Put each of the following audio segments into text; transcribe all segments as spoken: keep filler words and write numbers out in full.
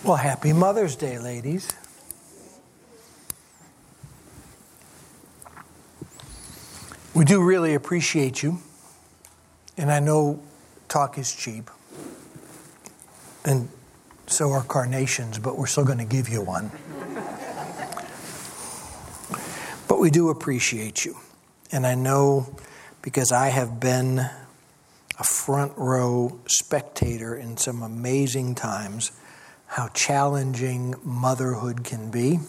Well, happy Mother's Day, ladies. We do really appreciate you. And I know talk is cheap. And so are carnations, but we're still going to give you one. But we do appreciate you. And I know because I have been a front row spectator in some amazing times how challenging motherhood can be,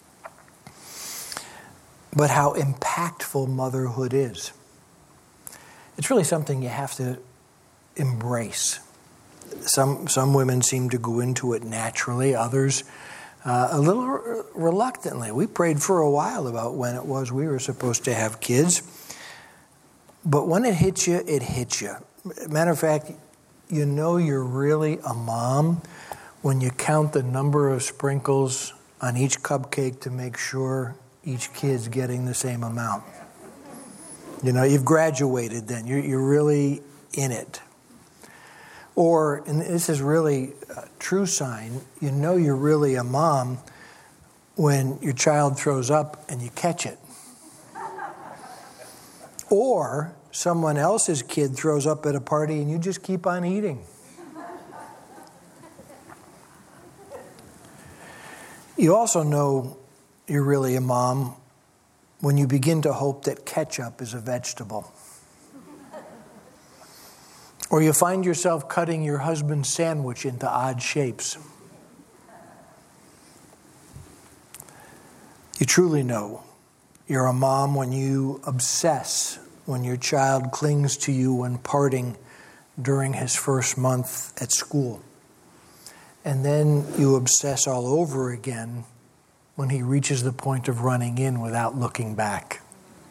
but how impactful motherhood is. It's really something you have to embrace. Some some women seem to go into it naturally, others uh, a little re- reluctantly. We prayed for a while about when it was we were supposed to have kids, but when it hits you, it hits you. Matter of fact, you know you're really a mom when you count the number of sprinkles on each cupcake to make sure each kid's getting the same amount. You know, you've graduated then. You're, you're really in it. Or, and this is really a true sign, you know you're really a mom when your child throws up and you catch it. Or someone else's kid throws up at a party and you just keep on eating. You also know you're really a mom when you begin to hope that ketchup is a vegetable. Or you find yourself cutting your husband's sandwich into odd shapes. You truly know you're a mom when you obsess when your child clings to you when parting during his first month at school. And then you obsess all over again when he reaches the point of running in without looking back.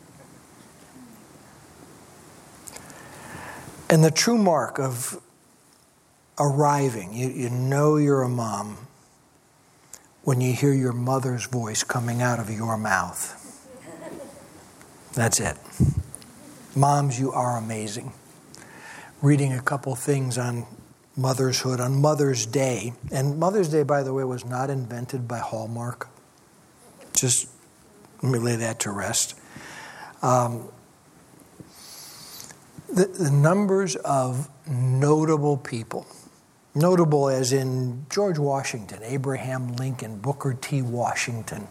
And the true mark of arriving, you, you know you're a mom when you hear your mother's voice coming out of your mouth. That's it. Moms, you are amazing. Reading a couple things on motherhood on Mother's Day. And Mother's Day, by the way, was not invented by Hallmark. Just let me lay that to rest. Um, the, the numbers of notable people, notable as in George Washington, Abraham Lincoln, Booker T. Washington,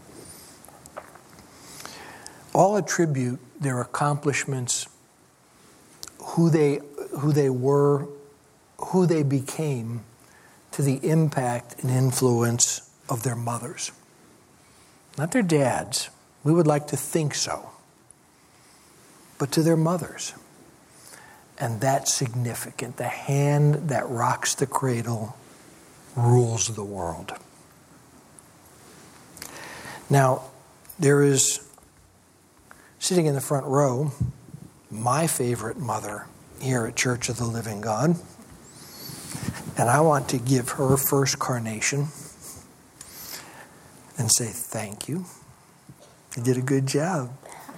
all attribute their accomplishments, who they who they were, who they became, to the impact and influence of their mothers. Not their dads. We would like to think so. But to their mothers. And that's significant. The hand that rocks the cradle rules the world. Now, there is, sitting in the front row, my favorite mother here at Church of the Living God. And I want to give her first carnation and say thank you. You did a good job.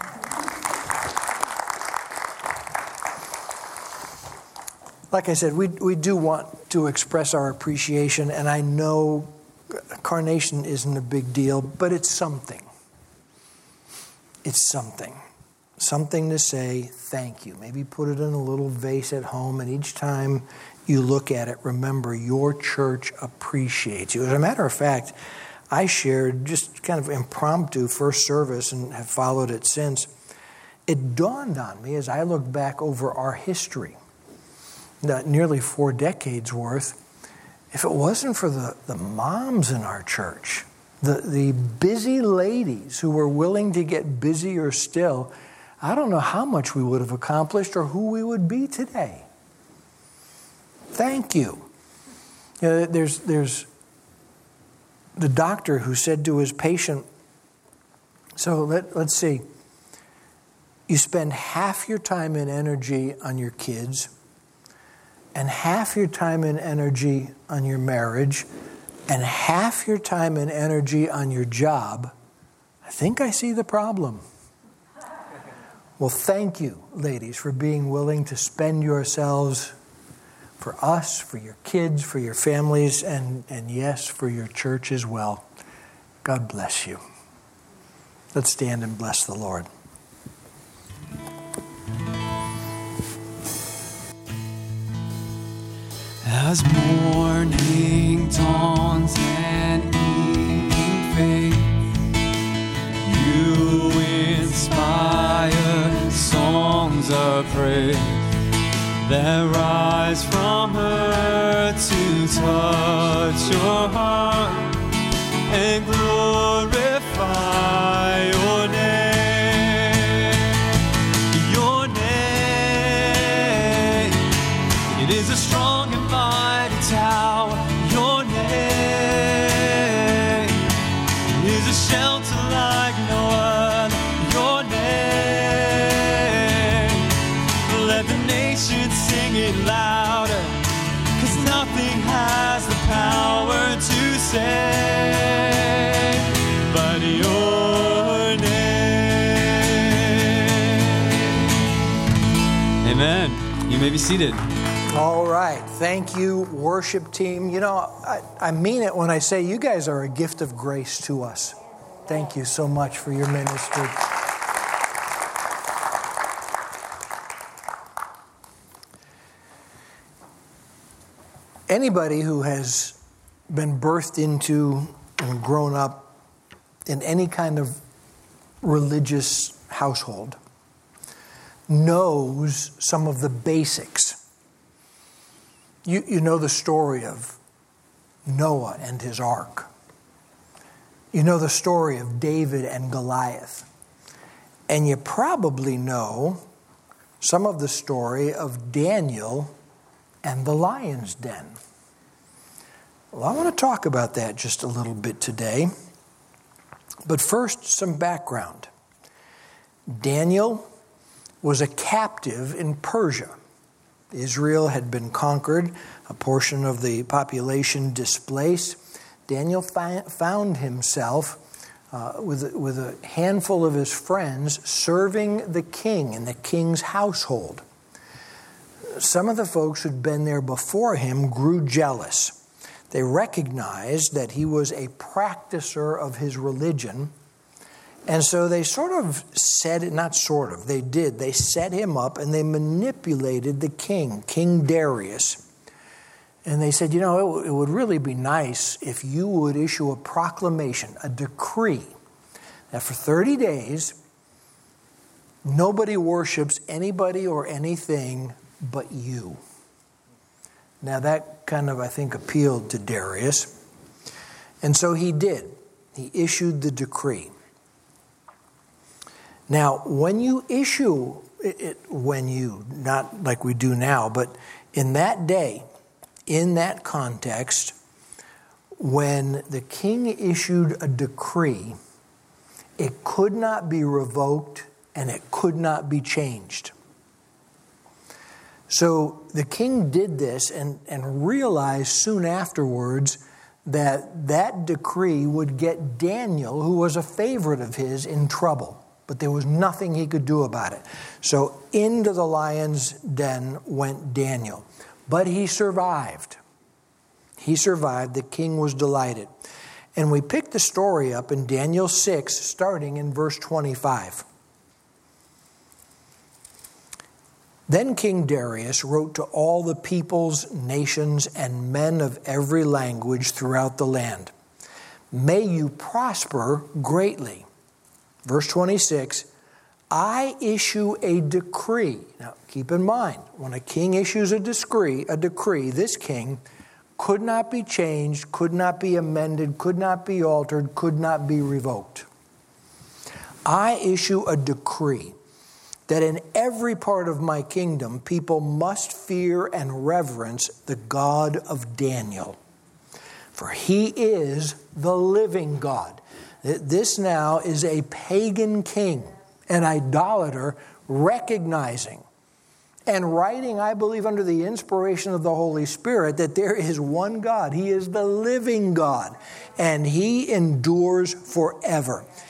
Like I said, we we do want to express our appreciation, and I know carnation isn't a big deal, but it's something. It's something. Something to say thank you. Maybe put it in a little vase at home, and each time you look at it, remember your church appreciates you. As a matter of fact, I shared just kind of impromptu first service and have followed it since. It dawned on me as I look back over our history, nearly four decades worth, if it wasn't for the, the moms in our church, the, the busy ladies who were willing to get busier still, I don't know how much we would have accomplished or who we would be today. Thank you. You know, there's there's the doctor who said to his patient, so let, let's see, you spend half your time and energy on your kids and half your time and energy on your marriage and half your time and energy on your job. I think I see the problem. Well, thank you, ladies, for being willing to spend yourselves for us, for your kids, for your families, and, and yes, for your church as well. God bless you. Let's stand and bless the Lord. As morning dawns and evening fades, you inspire songs of praise that rise from her to touch your heart and glorify your name. Your name, it is a strong and mighty tower. Your name is a shelter like no other. Your name, let the nations sing it louder, 'cause nothing has the power to save but your name. Amen. You may be seated. All right. Thank you, worship team. You know, I, I mean it when I say you guys are a gift of grace to us. Thank you so much for your ministry. Anybody who has been birthed into and grown up in any kind of religious household knows some of the basics. You, you know the story of Noah and his ark. You know the story of David and Goliath. And you probably know some of the story of Daniel and the lion's den. Well, I want to talk about that just a little bit today. But first, some background. Daniel was a captive in Persia. Israel had been conquered, a portion of the population displaced. Daniel fi- found himself uh, with, with a handful of his friends serving the king in the king's household. Some of the folks who'd been there before him grew jealous. They recognized that he was a practicer of his religion. And so they sort of set it, not sort of, they did. They set him up and they manipulated the king, King Darius. And they said, you know, it, it would really be nice if you would issue a proclamation, a decree, that for thirty days, nobody worships anybody or anything but you. Now that kind of, I think, appealed to Darius. And so he did. He issued the decree. Now, when you issue it, when you, not like we do now, but in that day, in that context, when the king issued a decree, it could not be revoked and it could not be changed. So the king did this and, and realized soon afterwards that that decree would get Daniel, who was a favorite of his, in trouble. But there was nothing he could do about it. So into the lion's den went Daniel. But he survived. He survived. The king was delighted. And we picked the story up in Daniel six, starting in verse twenty-five. Then King Darius wrote to all the peoples, nations, and men of every language throughout the land. May you prosper greatly. Verse twenty-six, I issue a decree. Now, keep in mind, when a king issues a decree, a decree, this king could not be changed, could not be amended, could not be altered, could not be revoked. I issue a decree that in every part of my kingdom, people must fear and reverence the God of Daniel. For he is the living God. This now is a pagan king, an idolater, recognizing and writing, I believe, under the inspiration of the Holy Spirit, that there is one God. He is the living God, and he endures forever.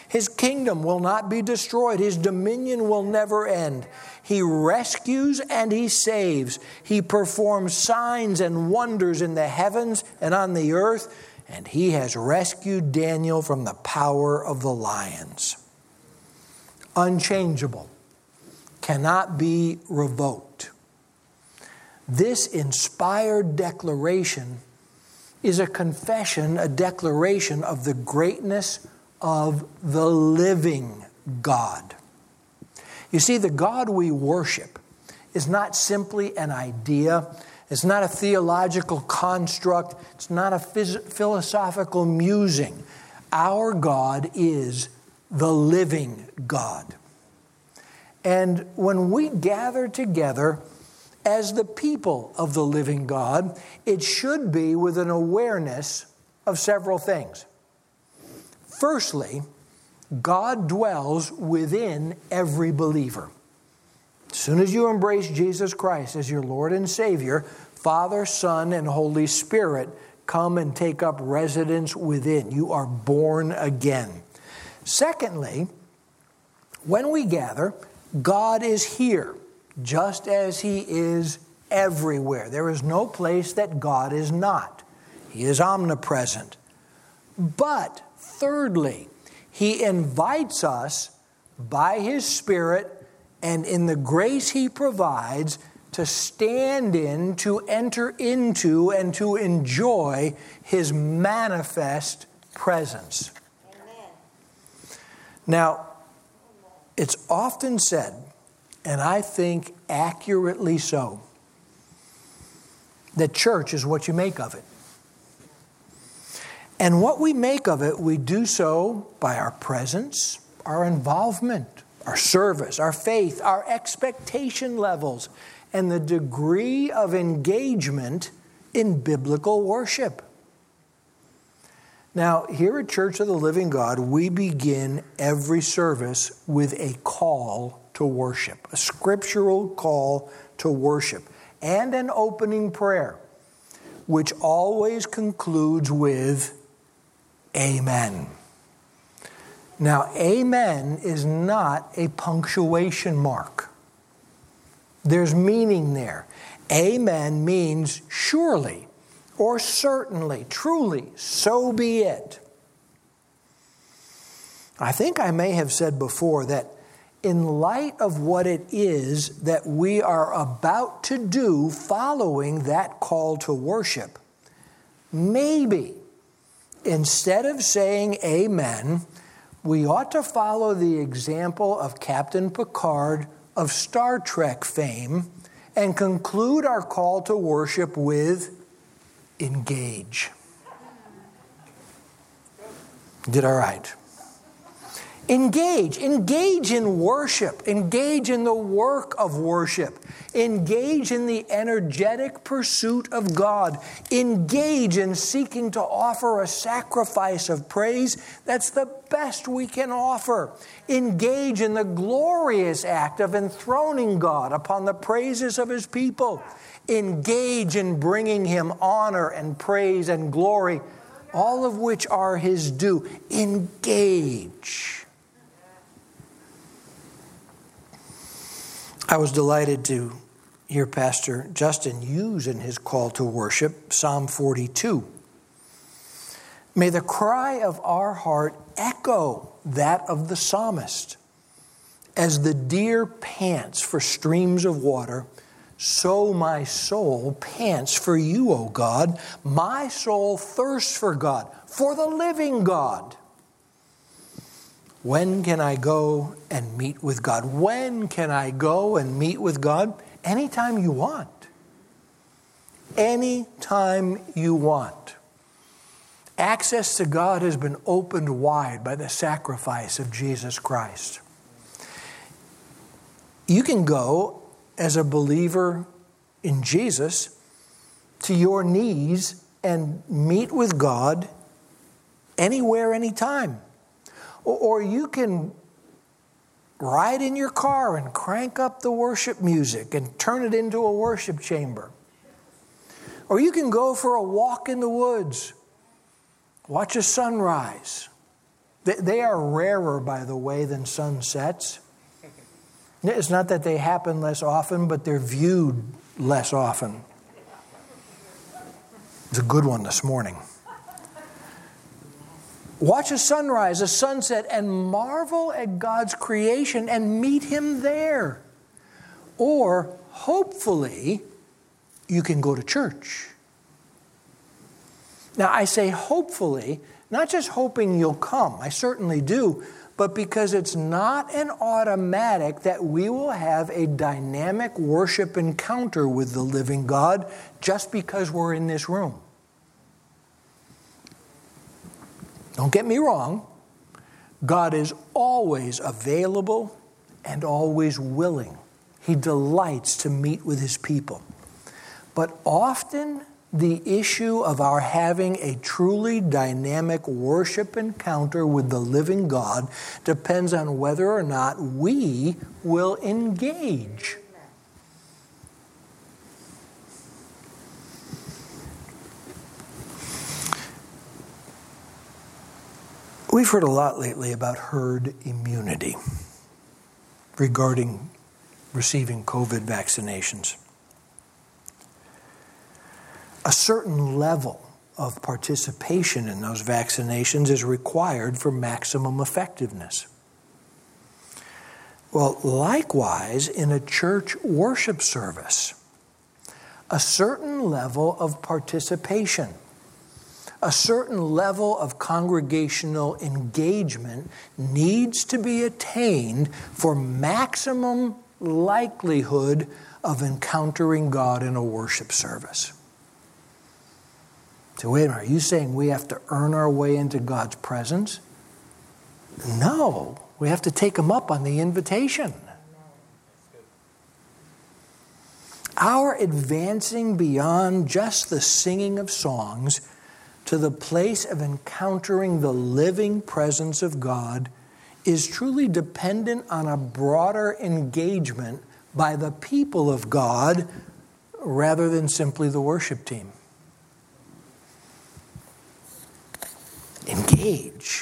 His kingdom will not be destroyed. His dominion will never end. He rescues and He saves. He performs signs and wonders in the heavens and on the earth. And He has rescued Daniel from the power of the lions. Unchangeable. Cannot be revoked. This inspired declaration is a confession, a declaration of the greatness of the living God. You see, the God we worship is not simply an idea. It's not a theological construct. It's not a phys- philosophical musing. Our God is the living God. And when we gather together as the people of the living God, it should be with an awareness of several things. Firstly, God dwells within every believer. As soon as you embrace Jesus Christ as your Lord and Savior, Father, Son, and Holy Spirit come and take up residence within. You are born again. Secondly, when we gather, God is here, just as He is everywhere. There is no place that God is not. He is omnipresent. But thirdly, He invites us by His Spirit and in the grace He provides to stand in, to enter into, and to enjoy His manifest presence. Amen. Now, it's often said, and I think accurately so, that church is what you make of it. And what we make of it, we do so by our presence, our involvement, our service, our faith, our expectation levels, and the degree of engagement in biblical worship. Now, here at Church of the Living God, we begin every service with a call to worship, a scriptural call to worship, and an opening prayer, which always concludes with Amen. Now, amen is not a punctuation mark. There's meaning there. Amen means surely, or certainly, truly, so be it. I think I may have said before that in light of what it is that we are about to do following that call to worship, maybe instead of saying amen, we ought to follow the example of Captain Picard of Star Trek fame and conclude our call to worship with engage. Did all right. Engage. Engage in worship. Engage in the work of worship. Engage in the energetic pursuit of God. Engage in seeking to offer a sacrifice of praise that's the best we can offer. Engage in the glorious act of enthroning God upon the praises of His people. Engage in bringing Him honor and praise and glory, all of which are His due. Engage. I was delighted to hear Pastor Justin use in his call to worship Psalm forty-two. May the cry of our heart echo that of the psalmist. As the deer pants for streams of water, so my soul pants for you, O God. My soul thirsts for God, for the living God. When can I go and meet with God? When can I go and meet with God? Anytime you want. Anytime you want. Access to God has been opened wide by the sacrifice of Jesus Christ. You can go as a believer in Jesus to your knees and meet with God anywhere, anytime. Or you can ride in your car and crank up the worship music and turn it into a worship chamber. Or you can go for a walk in the woods, watch a sunrise, They are rarer, by the way, than sunsets. It's not that they happen less often, but they're viewed less often. It's a good one this morning. Watch a sunrise, a sunset, and marvel at God's creation and meet Him there. Or, hopefully, you can go to church. Now, I say hopefully, not just hoping you'll come, I certainly do, but because it's not an automatic that we will have a dynamic worship encounter with the living God just because we're in this room. Don't get me wrong. God is always available and always willing. He delights to meet with His people. But often the issue of our having a truly dynamic worship encounter with the living God depends on whether or not we will engage. We've heard a lot lately about herd immunity regarding receiving COVID vaccinations. A certain level of participation in those vaccinations is required for maximum effectiveness. Well, likewise, in a church worship service, a certain level of participation, a certain level of congregational engagement needs to be attained for maximum likelihood of encountering God in a worship service. So wait a minute, are you saying we have to earn our way into God's presence? No, we have to take Him up on the invitation. Our advancing beyond just the singing of songs to the place of encountering the living presence of God is truly dependent on a broader engagement by the people of God rather than simply the worship team. Engage.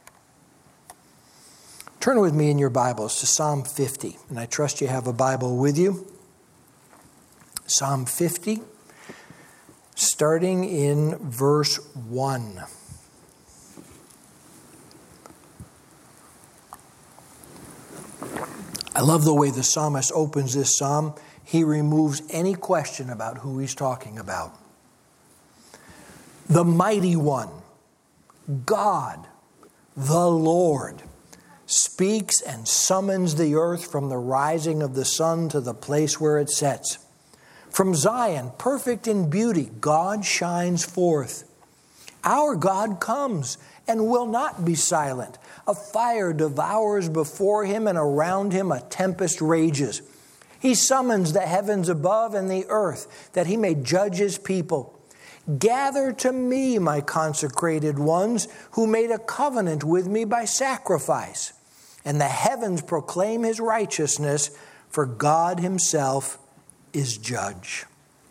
Turn with me in your Bibles to Psalm fifty, and I trust you have a Bible with you. Psalm fifty, starting in verse one. I love the way the psalmist opens this psalm. He removes any question about who he's talking about. The mighty one, God, the Lord, speaks and summons the earth from the rising of the sun to the place where it sets. From Zion, perfect in beauty, God shines forth. Our God comes and will not be silent. A fire devours before Him, and around Him a tempest rages. He summons the heavens above and the earth, that He may judge His people. Gather to me, my consecrated ones, who made a covenant with me by sacrifice. And the heavens proclaim His righteousness, for God Himself is judge.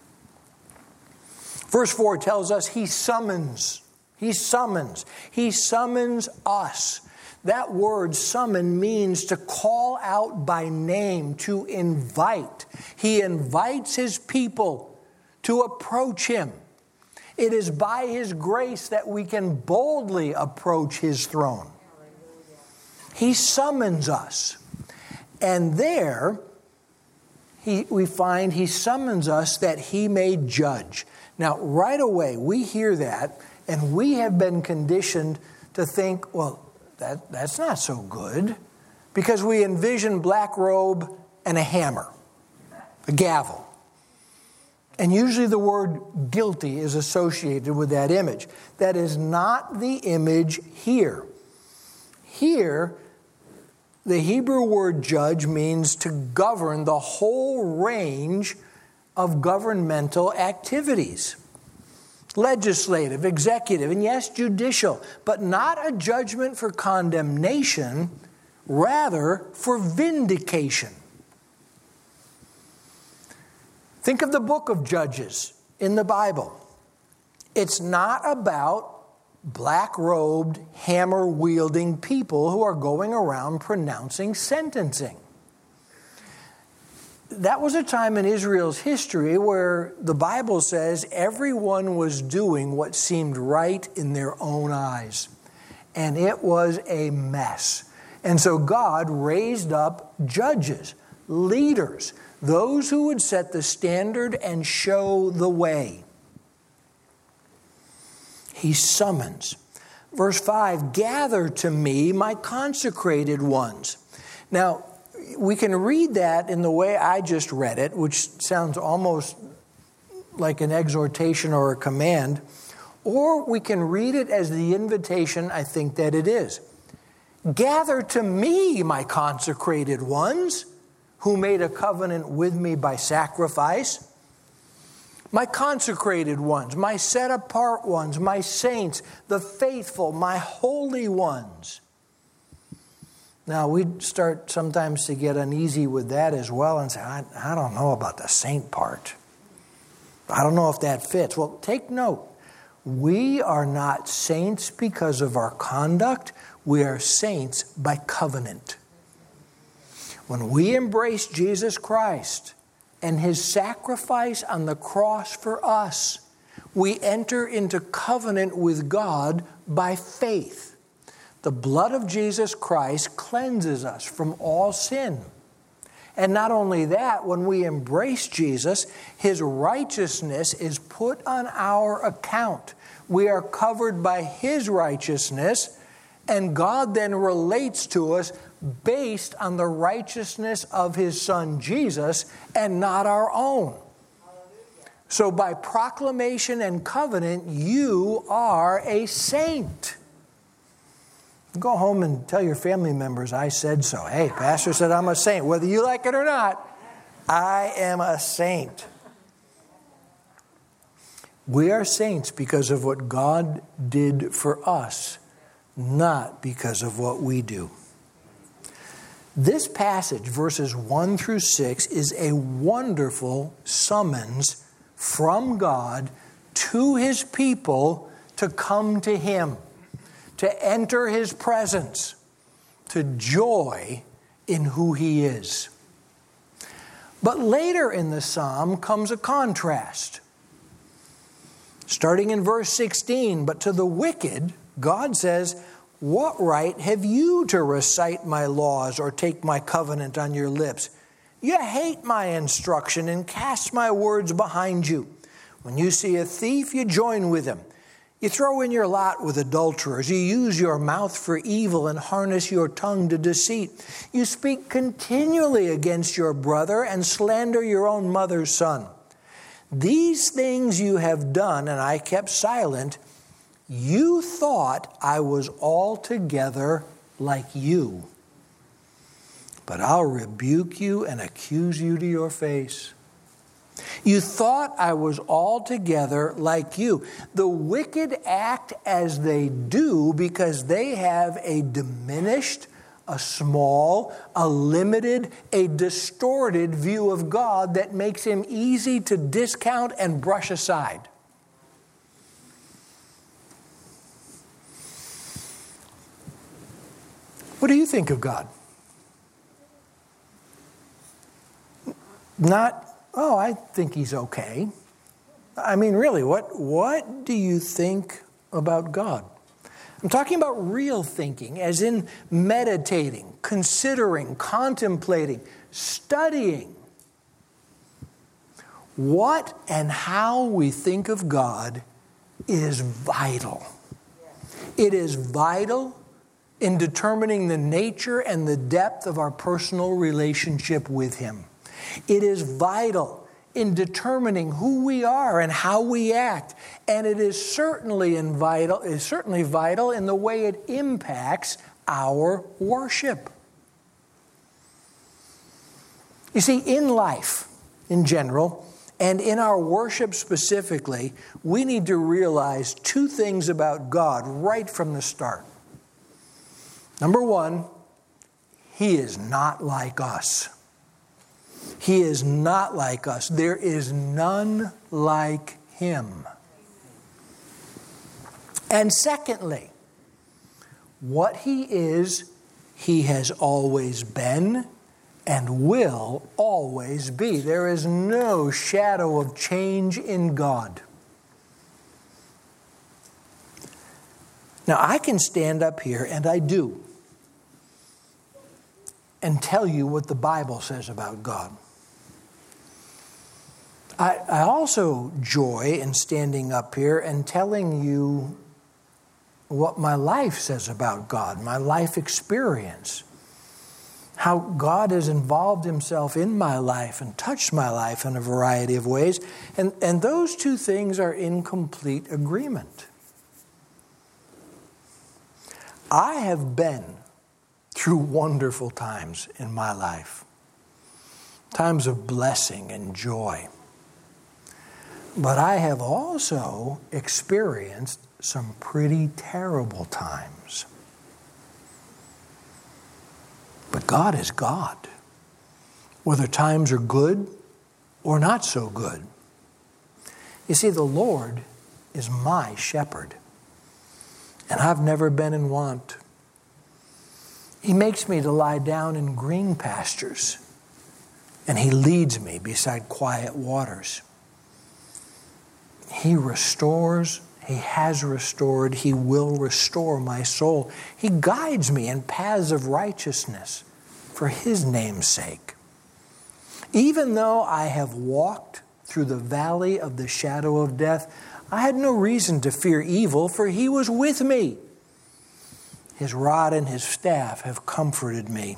Verse four tells us He summons. He summons. He summons us. That word summon means to call out by name, to invite. He invites His people to approach Him. It is by His grace that we can boldly approach His throne. He summons us. And there, he, we find He summons us that He may judge. Now, right away, we hear that, and we have been conditioned to think, well, that, that's not so good, because we envision black robe and a hammer, a gavel. And usually the word guilty is associated with that image. That is not the image here. Here, the Hebrew word judge means to govern the whole range of governmental activities. Legislative, executive, and yes, judicial, but not a judgment for condemnation, rather for vindication. Think of the book of Judges in the Bible. It's not about black-robed, hammer-wielding people who are going around pronouncing sentencing. That was a time in Israel's history where the Bible says everyone was doing what seemed right in their own eyes. And it was a mess. And so God raised up judges, leaders, those who would set the standard and show the way. He summons. Verse five, gather to me my consecrated ones. Now, we can read that in the way I just read it, which sounds almost like an exhortation or a command, or we can read it as the invitation I think that it is. Gather to me, my consecrated ones, who made a covenant with me by sacrifice. My consecrated ones, my set-apart ones, my saints, the faithful, my holy ones. Now, we start sometimes to get uneasy with that as well and say, I, I don't know about the saint part. I don't know if that fits. Well, take note. We are not saints because of our conduct. We are saints by covenant. When we embrace Jesus Christ and his sacrifice on the cross for us, we enter into covenant with God by faith. The blood of Jesus Christ cleanses us from all sin. And not only that, when we embrace Jesus, his righteousness is put on our account. We are covered by his righteousness, and God then relates to us based on the righteousness of his Son Jesus and not our own. So by proclamation and covenant, you are a saint. Go home and tell your family members, I said so. Hey, pastor said I'm a saint. Whether you like it or not, I am a saint. We are saints because of what God did for us, not because of what we do. This passage, verses one through six, is a wonderful summons from God to his people to come to him, to enter his presence, to joy in who he is. But later in the psalm comes a contrast. Starting in verse sixteen, but to the wicked, God says, what right have you to recite my laws or take my covenant on your lips? You hate my instruction and cast my words behind you. When you see a thief, you join with him. You throw in your lot with adulterers. You use your mouth for evil and harness your tongue to deceit. You speak continually against your brother and slander your own mother's son. These things you have done, and I kept silent. You thought I was altogether like you. But I'll rebuke you and accuse you to your face. You thought I was altogether like you. The wicked act as they do because they have a diminished, a small, a limited, a distorted view of God that makes him easy to discount and brush aside. What do you think of God? Not, oh, I think he's okay. I mean, really, what, what do you think about God? I'm talking about real thinking, as in meditating, considering, contemplating, studying. What and how we think of God is vital. It is vital in determining the nature and the depth of our personal relationship with him. It is vital in determining who we are and how we act. And it is certainly in vital, is certainly vital in the way it impacts our worship. You see, in life, in general, and in our worship specifically, we need to realize two things about God right from the start. Number one, he is not like us. He is not like us. There is none like him. And secondly, what he is, he has always been and will always be. There is no shadow of change in God. Now, I can stand up here, and I do, and tell you what the Bible says about God. I, I also joy in standing up here and telling you what my life says about God, my life experience, how God has involved himself in my life and touched my life in a variety of ways. And, and those two things are in complete agreement. I have been through wonderful times in my life, times of blessing and joy. But I have also experienced some pretty terrible times. But God is God, whether times are good or not so good. You see, the Lord is my shepherd, and I've never been in want. He makes me to lie down in green pastures, and he leads me beside quiet waters. He restores, he has restored, he will restore my soul. He guides me in paths of righteousness for his name's sake. Even though I have walked through the valley of the shadow of death, I had no reason to fear evil, for he was with me. His rod and his staff have comforted me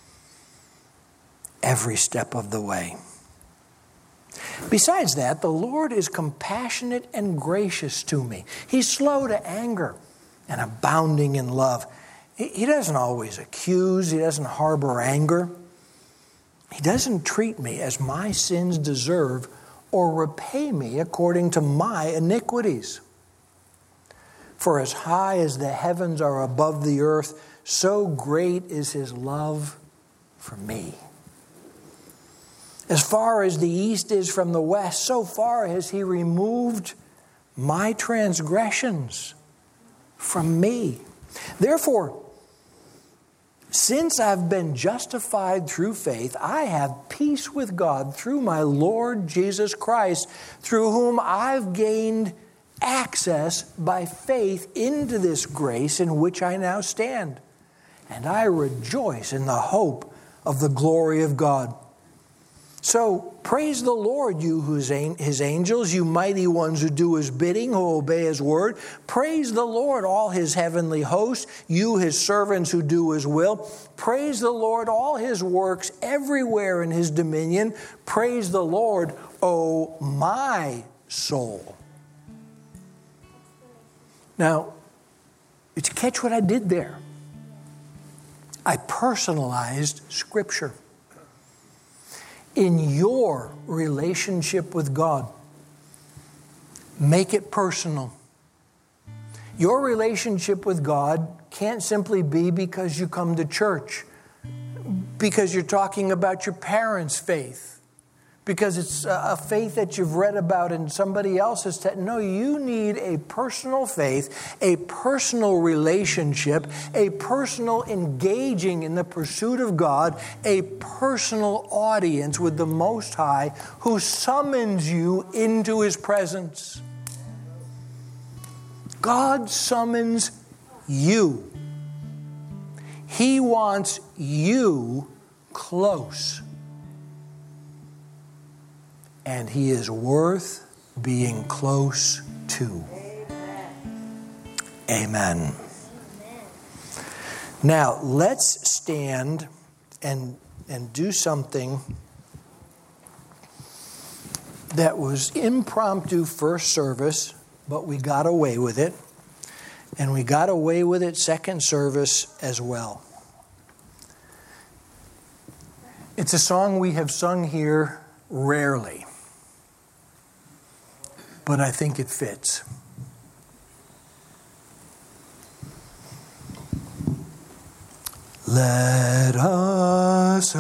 every step of the way. Besides that, the Lord is compassionate and gracious to me. He's slow to anger and abounding in love. He doesn't always accuse. He doesn't harbor anger. He doesn't treat me as my sins deserve or repay me according to my iniquities. For as high as the heavens are above the earth, so great is his love for me. As far as the east is from the west, so far has he removed my transgressions from me. Therefore, since I've been justified through faith, I have peace with God through my Lord Jesus Christ, through whom I've gained access by faith into this grace in which I now stand. And I rejoice in the hope of the glory of God. So praise the Lord, you his angels, you mighty ones who do his bidding, who obey his word. Praise the Lord, all his heavenly hosts, you his servants who do his will. Praise the Lord, all his works everywhere in his dominion. Praise the Lord, O my soul. Now, did you catch what I did there? I personalized Scripture. In your relationship with God, make it personal. Your relationship with God can't simply be because you come to church, because you're talking about your parents' faith, because it's a faith that you've read about in somebody else's text. No, you need a personal faith, a personal relationship, a personal engaging in the pursuit of God, a personal audience with the Most High who summons you into his presence. God summons you. He wants you close. And he is worth being close to. Amen. Amen. Now, let's stand and, and do something that was impromptu first service, but we got away with it. And we got away with it second service as well. It's a song we have sung here rarely, but I think it fits. Let us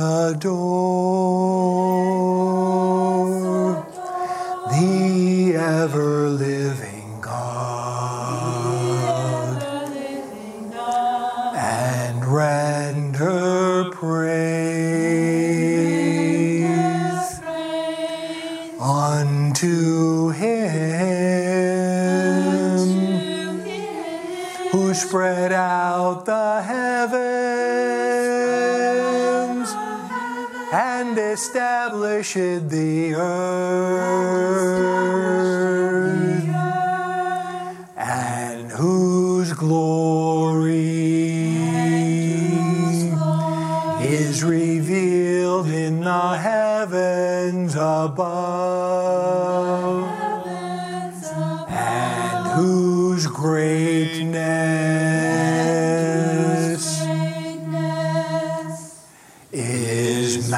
adore the ever-living God. unto him who spread out the heavens and established the earth, and whose glory is revealed in the heavens above, and whose greatness is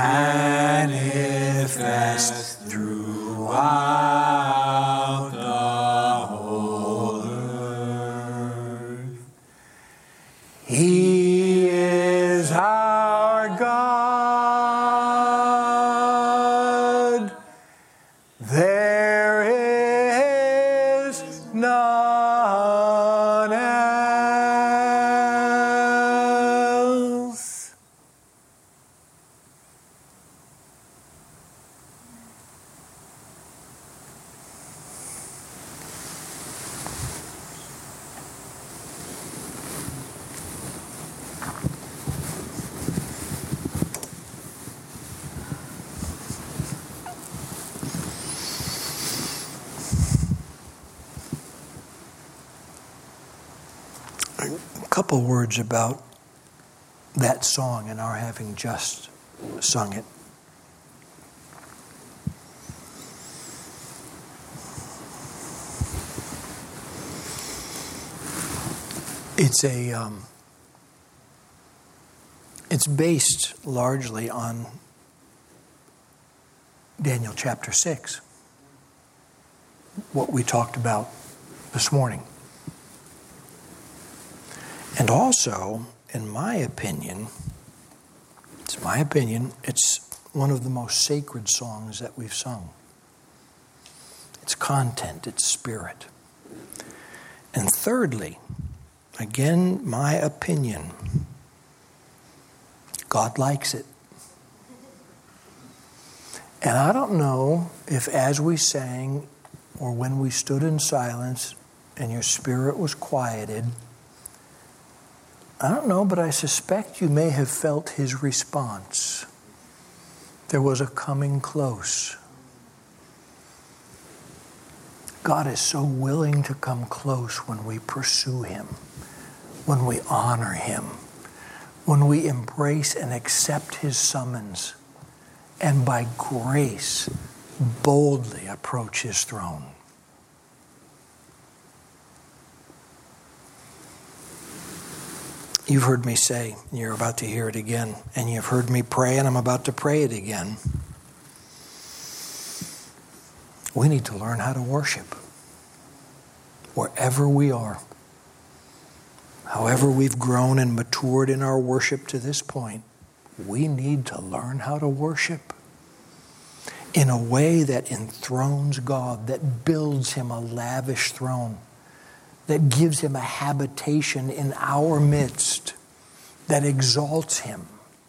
manifest throughout the whole earth. He is our God. There is none else. A couple words about that song and our having just sung it. It's a um, it's based largely on Daniel chapter six, what we talked about this morning. And also, in my opinion, it's my opinion, it's one of the most sacred songs that we've sung. Its content, its spirit. And thirdly, again, my opinion, God likes it. And I don't know if as we sang or when we stood in silence and your spirit was quieted, I don't know, but I suspect you may have felt his response. There was a coming close. God is so willing to come close when we pursue him, when we honor him, when we embrace and accept his summons, and by grace boldly approach his throne. You've heard me say, and you're about to hear it again, and you've heard me pray, and I'm about to pray it again. We need to learn how to worship wherever we are. However we've grown and matured in our worship to this point, we need to learn how to worship in a way that enthrones God, that builds him a lavish throne, that gives him a habitation in our midst, that exalts him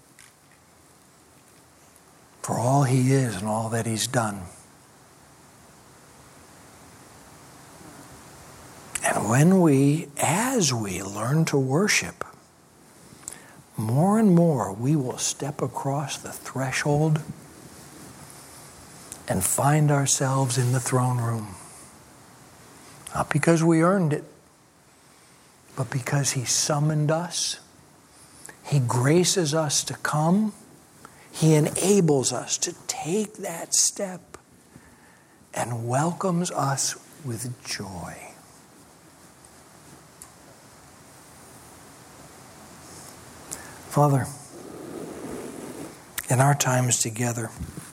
for all he is and all that he's done. And when we, as we learn to worship, more and more we will step across the threshold and find ourselves in the throne room. Not because we earned it, but because he summoned us. He graces us to come. He enables us to take that step and welcomes us with joy. Father, in our times together,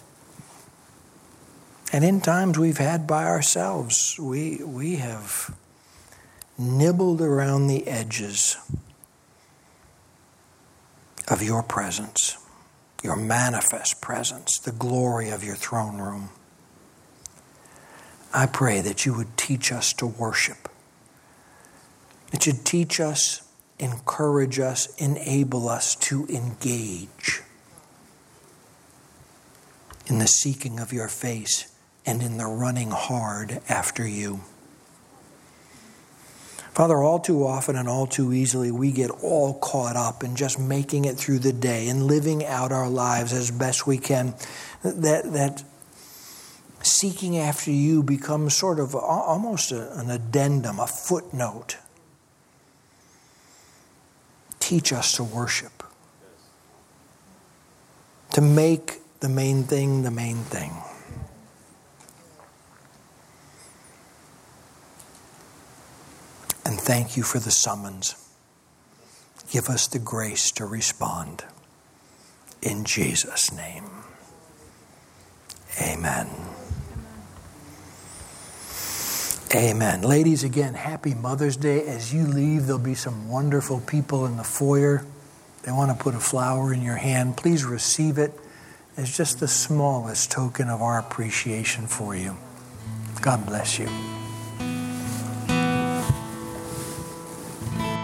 and in times we've had by ourselves, we we have nibbled around the edges of your presence, your manifest presence, the glory of your throne room. I pray that you would teach us to worship, that you'd teach us, encourage us, enable us to engage in the seeking of your face and in the running hard after you. Father, all too often and all too easily, we get all caught up in just making it through the day and living out our lives as best we can. That, that seeking after you becomes sort of almost a, an addendum, a footnote. Teach us to worship. To make the main thing the main thing. And thank you for the summons. Give us the grace to respond. In Jesus' name. Amen. Amen. Ladies, again, happy Mother's Day. As you leave, there'll be some wonderful people in the foyer. They want to put a flower in your hand. Please receive it as just the smallest token of our appreciation for you. God bless you.